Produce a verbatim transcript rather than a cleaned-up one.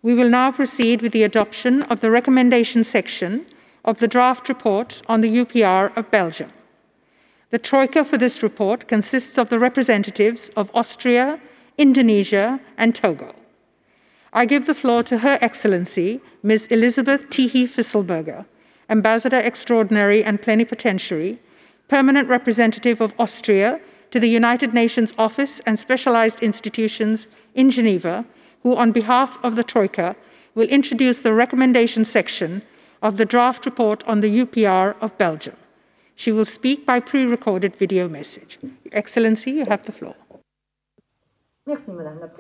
We will now proceed with the adoption of the recommendation section of the draft report on the U P R of Belgium. The Troika for this report consists of the representatives of Austria, Indonesia, and Togo. I give the floor to Her Excellency, Miz Elisabeth Tichy-Fisselberger, Ambassador Extraordinary and Plenipotentiary, Permanent Representative of Austria to the United Nations Office and Specialized Institutions in Geneva, who on behalf of the Troika will introduce the recommendation section of the draft report on the U P R of Belgium. She will speak by pre-recorded video message. Your Excellency, you have the floor. Merci, Madame la